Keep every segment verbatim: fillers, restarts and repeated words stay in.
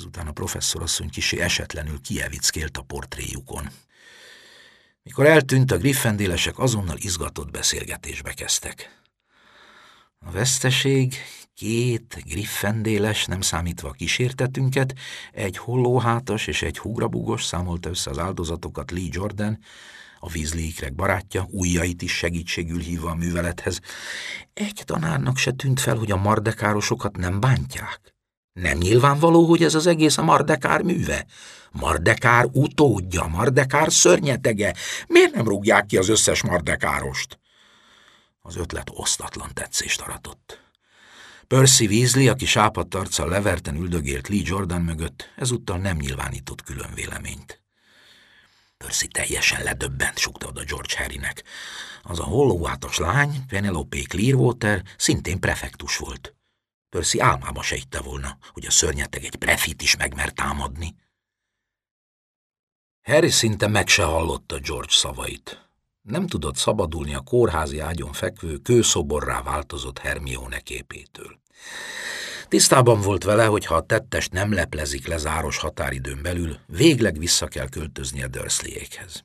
Ezután a professzorasszony kissé esetlenül kievickélt a portréjukon. Mikor eltűnt, a griffendélesek azonnal izgatott beszélgetésbe kezdtek. A veszteség, két griffendéles, nem számítva a kísértetünket, egy hollóhátas és egy húgrabugos számolta össze az áldozatokat Lee Jordan, a Weasley-ikrek barátja, ujjait is segítségül hívva a művelethez. Egy tanárnak se tűnt fel, hogy a mardekárosokat nem bántják. Nem nyilvánvaló, hogy ez az egész a Mardekár műve? Mardekár utódja, Mardekár szörnyetege. Miért nem rúgják ki az összes mardekárost? Az ötlet osztatlan tetszést aratott. Percy Weasley, aki sápadt arccal leverten üldögélt Lee Jordan mögött, ezúttal nem nyilvánított külön véleményt. Percy teljesen ledöbbent, súgta oda George Harrynek. Az a hollóhátas lány, Penelope Clearwater, szintén prefektus volt. Percy álmába se hitte volna, hogy a szörnyeteg egy prefit is megmer támadni. Harry szinte meg se hallotta George szavait. Nem tudott szabadulni a kórházi ágyon fekvő, kőszoborrá változott Hermione képétől. Tisztában volt vele, hogy ha a tettest nem leplezik le záros határidőn belül, végleg vissza kell költözni a Dursleyékhez.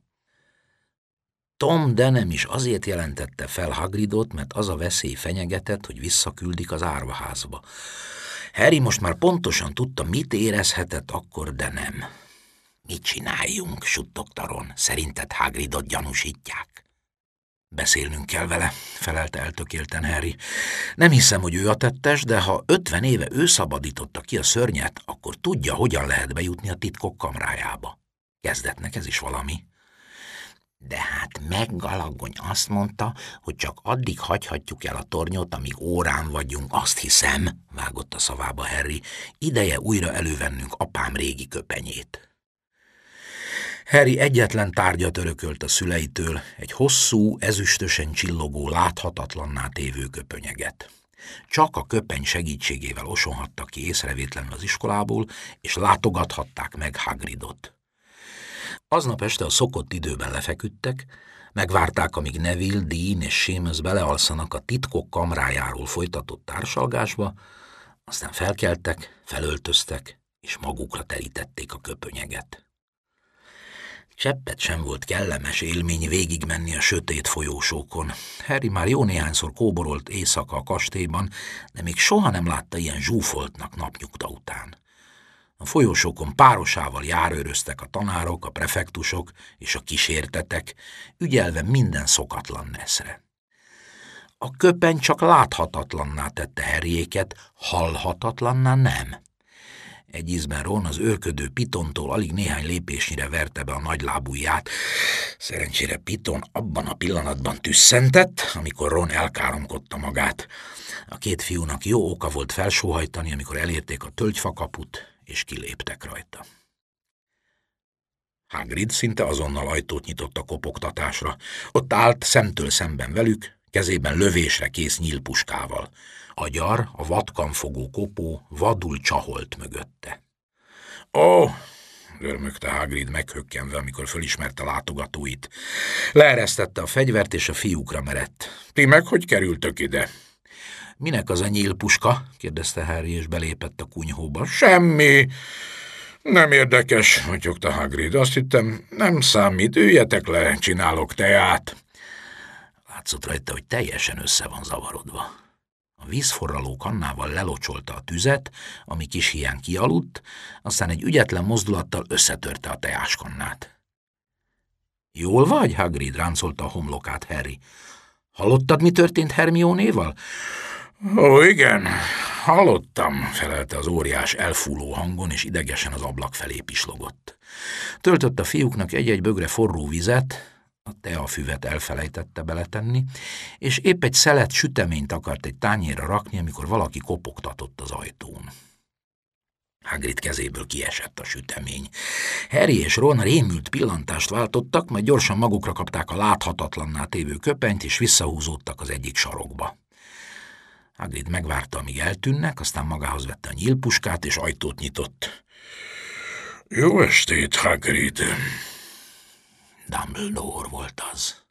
Tom Denham is azért jelentette fel Hagridot, mert az a veszély fenyegetett, hogy visszaküldik az árvaházba. Harry most már pontosan tudta, mit érezhetett akkor, de nem. Mit csináljunk, suttogta Ron, szerinted Hagridot gyanúsítják? Beszélnünk kell vele, felelte eltökélten Harry. Nem hiszem, hogy ő a tettes, de ha ötven éve ő szabadította ki a szörnyet, akkor tudja, hogyan lehet bejutni a titkok kamrájába. Kezdetnek ez is valami. De hát McGonagall azt mondta, hogy csak addig hagyhatjuk el a tornyot, amíg órán vagyunk, azt hiszem, vágott a szavába Harry, ideje újra elővennünk apám régi köpenyét. Harry egyetlen tárgyat örökölt a szüleitől, egy hosszú, ezüstösen csillogó, láthatatlanná tévő köpönyeget. Csak a köpeny segítségével osonhattak ki észrevétlenül az iskolából, és látogathatták meg Hagridot. Aznap este a szokott időben lefeküdtek, megvárták, amíg Neville, Dean és Seamus belealszanak a titkok kamrájáról folytatott társalgásba, aztán felkeltek, felöltöztek, és magukra terítették a köpönyeget. Cseppet sem volt kellemes élmény végigmenni a sötét folyósókon. Harry már jó néhányszor kóborolt éjszaka a kastélyban, de még soha nem látta ilyen zsúfoltnak napnyugta után. A folyosókon párosával járőröztek a tanárok, a prefektusok és a kísértetek, ügyelve minden szokatlan neszre. A köpeny csak láthatatlanná tette Harryéket, hallhatatlanná nem. Egy ízben Ron az őrködő Pitontól alig néhány lépésnyire verte be a nagylábújját. Szerencsére Piton abban a pillanatban tüsszentett, amikor Ron elkáromkodta magát. A két fiúnak jó oka volt felsóhajtani, amikor elérték a tölgyfakaput, és kiléptek rajta. Hagrid szinte azonnal ajtót nyitott a kopogtatásra. Ott állt szemtől szemben velük, kezében lövésre kész nyílpuskával. A gyar, a vadkanfogó kopó vadul csaholt mögötte. Ó, dörmögte Hagrid meghökkenve, amikor fölismerte látogatóit. Leeresztette a fegyvert, és a fiúkra merett. Ti meg hogy kerültök ide? Minek az a nyílpuska? kérdezte Harry, és belépett a kunyhóba. Semmi. Nem érdekes, motyogta Hagrid. Azt hittem, nem számít, üljetek le, csinálok teát. Látszott rajta, hogy teljesen össze van zavarodva. A vízforraló kannával lelocsolta a tüzet, ami kis híján kialudt, aztán egy ügyetlen mozdulattal összetörte a teáskannát. Jól vagy, Hagrid? Ráncolta a homlokát Harry. Hallottad, mi történt Hermione-val? Ó, igen, hallottam, felelte az óriás elfúló hangon, és idegesen az ablak felé pislogott. Töltött a fiúknak egy-egy bögre forró vizet, a teafüvet elfelejtette beletenni, és épp egy szelet süteményt akart egy tányérra rakni, amikor valaki kopogtatott az ajtón. Hagrid kezéből kiesett a sütemény. Harry és Ron rémült pillantást váltottak, majd gyorsan magukra kapták a láthatatlanná tévő köpenyt, és visszahúzódtak az egyik sarokba. Hagrid megvárta, amíg eltűnnek, aztán magához vette a nyílpuskát, és ajtót nyitott. Jó estét, Hagrid! Dumbledore volt az.